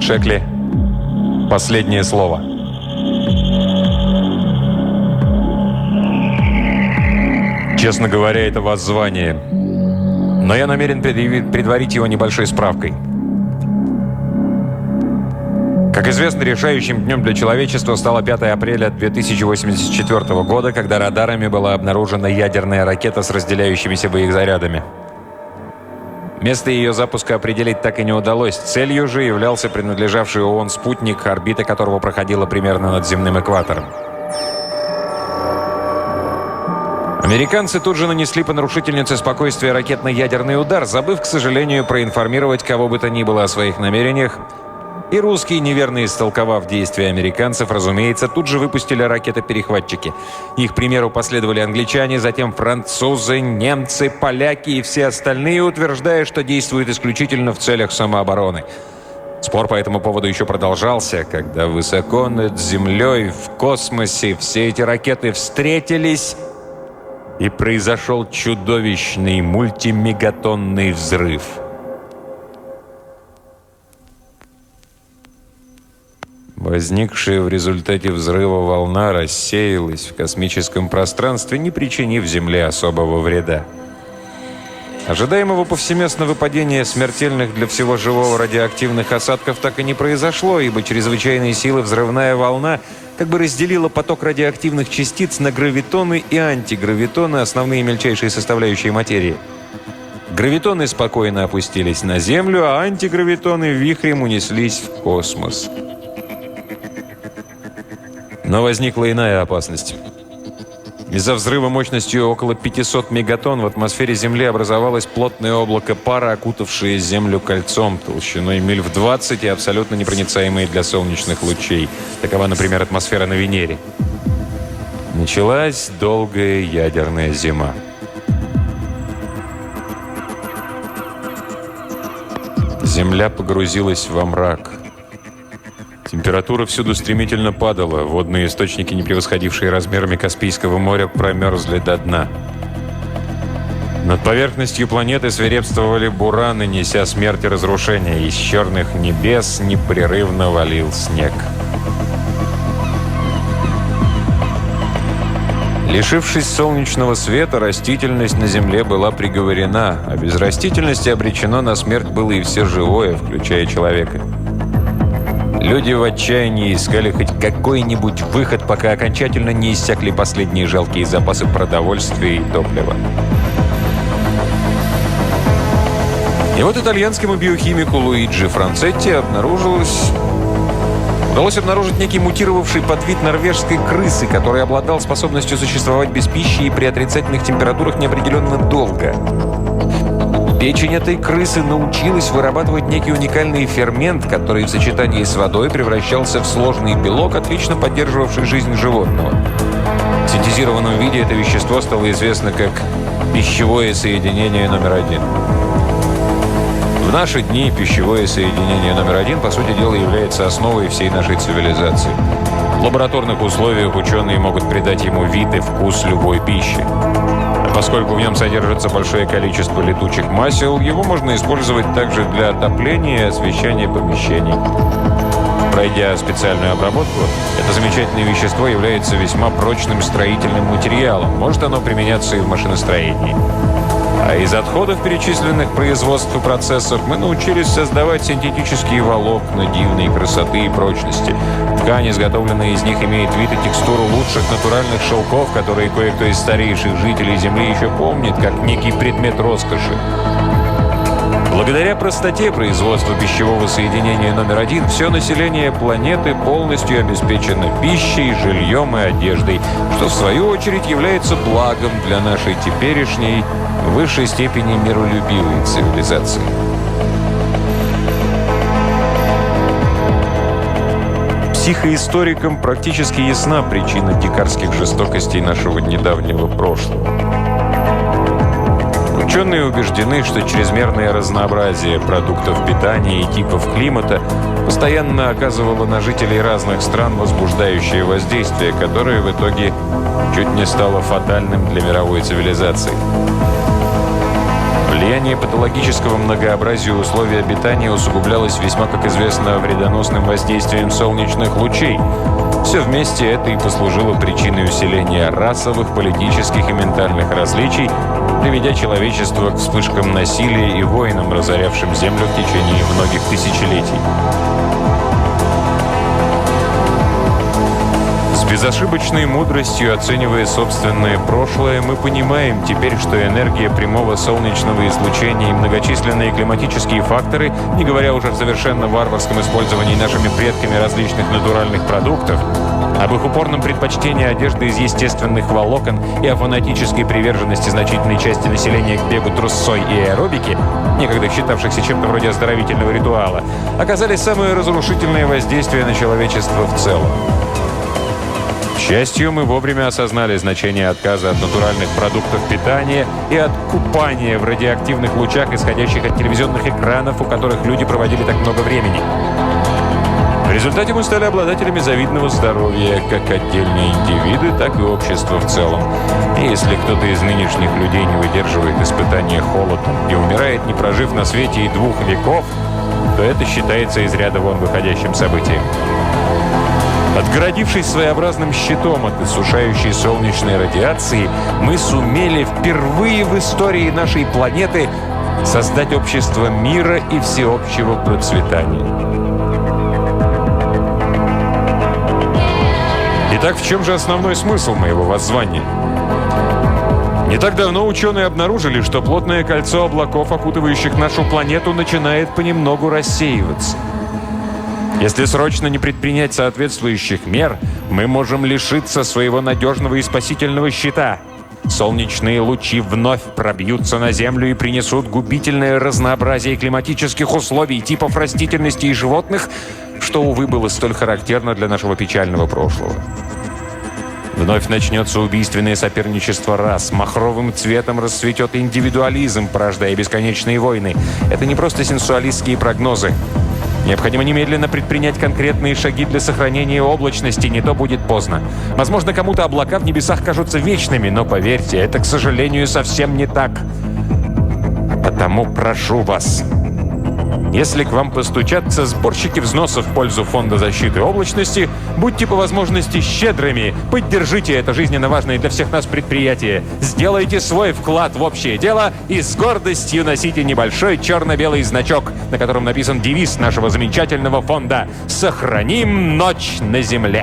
Шекли. Последнее слово. Честно говоря, это воззвание. Но я намерен предварить его небольшой справкой. Как известно, решающим днем для человечества стало 5 апреля 2084 года, когда радарами была обнаружена ядерная ракета с разделяющимися боезарядами. Место ее запуска определить так и не удалось. Целью же являлся принадлежавший ООН спутник, орбита которого проходила примерно над земным экватором. Американцы тут же нанесли по нарушительнице спокойствия ракетно-ядерный удар, забыв, к сожалению, проинформировать кого бы то ни было о своих намерениях. И русские, неверно истолковав действия американцев, разумеется, тут же выпустили ракеты-перехватчики. Их примеру последовали англичане, затем французы, немцы, поляки и все остальные, утверждая, что действуют исключительно в целях самообороны. Спор по этому поводу еще продолжался, когда высоко над землей, в космосе, все эти ракеты встретились, и произошел чудовищный мультимегатонный взрыв. Возникшая в результате взрыва волна рассеялась в космическом пространстве, не причинив Земле особого вреда. Ожидаемого повсеместного падения смертельных для всего живого радиоактивных осадков так и не произошло, ибо чрезвычайной силы взрывная волна как бы разделила поток радиоактивных частиц на гравитоны и антигравитоны, основные мельчайшие составляющие материи. Гравитоны спокойно опустились на Землю, а антигравитоны вихрем унеслись в космос. Но возникла иная опасность. Из-за взрыва мощностью около 500 мегатонн в атмосфере Земли образовалось плотное облако пара, окутавшее Землю кольцом толщиной миль в 20 и абсолютно непроницаемое для солнечных лучей. Такова, например, атмосфера на Венере. Началась долгая ядерная зима. Земля погрузилась во мрак. Температура всюду стремительно падала. Водные источники, не превосходившие размерами Каспийского моря, промерзли до дна. Над поверхностью планеты свирепствовали бураны, неся смерть и разрушение. Из черных небес непрерывно валил снег. Лишившись солнечного света, растительность на Земле была приговорена, а без растительности обречено на смерть было и все живое, включая человека. Люди в отчаянии искали хоть какой-нибудь выход, пока окончательно не иссякли последние жалкие запасы продовольствия и топлива. И вот итальянскому биохимику Луиджи Францетти удалось обнаружить некий мутировавший подвид норвежской крысы, который обладал способностью существовать без пищи и при отрицательных температурах неопределенно долго. Печень этой крысы научилась вырабатывать некий уникальный фермент, который в сочетании с водой превращался в сложный белок, отлично поддерживавший жизнь животного. В синтезированном виде это вещество стало известно как пищевое соединение номер 1. В наши дни пищевое соединение номер 1, по сути дела, является основой всей нашей цивилизации. В лабораторных условиях ученые могут придать ему вид и вкус любой пищи. Поскольку в нем содержится большое количество летучих масел, его можно использовать также для отопления и освещения помещений. Пройдя специальную обработку, это замечательное вещество является весьма прочным строительным материалом. Может оно применяться и в машиностроении. А из отходов перечисленных производств и процессов мы научились создавать синтетические волокна дивной красоты и прочности. Ткань, изготовленная из них, имеет вид и текстуру лучших натуральных шелков, которые кое-кто из старейших жителей Земли еще помнит, как некий предмет роскоши. Благодаря простоте производства пищевого соединения номер 1 все население планеты полностью обеспечено пищей, жильем и одеждой, что в свою очередь является благом для нашей теперешней, в высшей степени миролюбивой цивилизации. Психоисторикам практически ясна причина дикарских жестокостей нашего недавнего прошлого. Ученые убеждены, что чрезмерное разнообразие продуктов питания и типов климата постоянно оказывало на жителей разных стран возбуждающее воздействие, которое в итоге чуть не стало фатальным для мировой цивилизации. Влияние влияние патологического многообразия условий обитания усугублялось весьма, как известно, вредоносным воздействием солнечных лучей. Все вместе это и послужило причиной усиления расовых, политических и ментальных различий, приведя человечество к вспышкам насилия и войнам, разорявшим Землю в течение многих тысячелетий. С безошибочной мудростью оценивая собственное прошлое, мы понимаем теперь, что энергия прямого солнечного излучения и многочисленные климатические факторы, не говоря уже в совершенно варварском использовании нашими предками различных натуральных продуктов, об их упорном предпочтении одежды из естественных волокон и о фанатической приверженности значительной части населения к бегу трусцой и аэробике, некогда считавшихся чем-то вроде оздоровительного ритуала, оказали самое разрушительное воздействие на человечество в целом. К счастью, мы вовремя осознали значение отказа от натуральных продуктов питания и от купания в радиоактивных лучах, исходящих от телевизионных экранов, у которых люди проводили так много времени. В результате мы стали обладателями завидного здоровья, как отдельные индивиды, так и общество в целом. И если кто-то из нынешних людей не выдерживает испытания холодом и умирает, не прожив на свете и 2 веков, то это считается из ряда вон выходящим событием. Отгородившись своеобразным щитом от иссушающей солнечной радиации, мы сумели впервые в истории нашей планеты создать общество мира и всеобщего процветания. Итак, в чем же основной смысл моего воззвания? Не так давно ученые обнаружили, что плотное кольцо облаков, окутывающих нашу планету, начинает понемногу рассеиваться. Если срочно не предпринять соответствующих мер, мы можем лишиться своего надежного и спасительного щита. Солнечные лучи вновь пробьются на Землю и принесут губительное разнообразие климатических условий, типов растительности и животных, что, увы, было столь характерно для нашего печального прошлого. Вновь начнется убийственное соперничество рас. Махровым цветом расцветет индивидуализм, порождая бесконечные войны. Это не просто сенсуалистские прогнозы. Необходимо немедленно предпринять конкретные шаги для сохранения облачности, не то будет поздно. Возможно, кому-то облака в небесах кажутся вечными, но поверьте, это, к сожалению, совсем не так. Потому прошу вас, если к вам постучатся сборщики взносов в пользу Фонда защиты облачности, будьте по возможности щедрыми, поддержите это жизненно важное для всех нас предприятие, сделайте свой вклад в общее дело и с гордостью носите небольшой черно-белый значок, на котором написан девиз нашего замечательного фонда «Сохраним ночь на земле».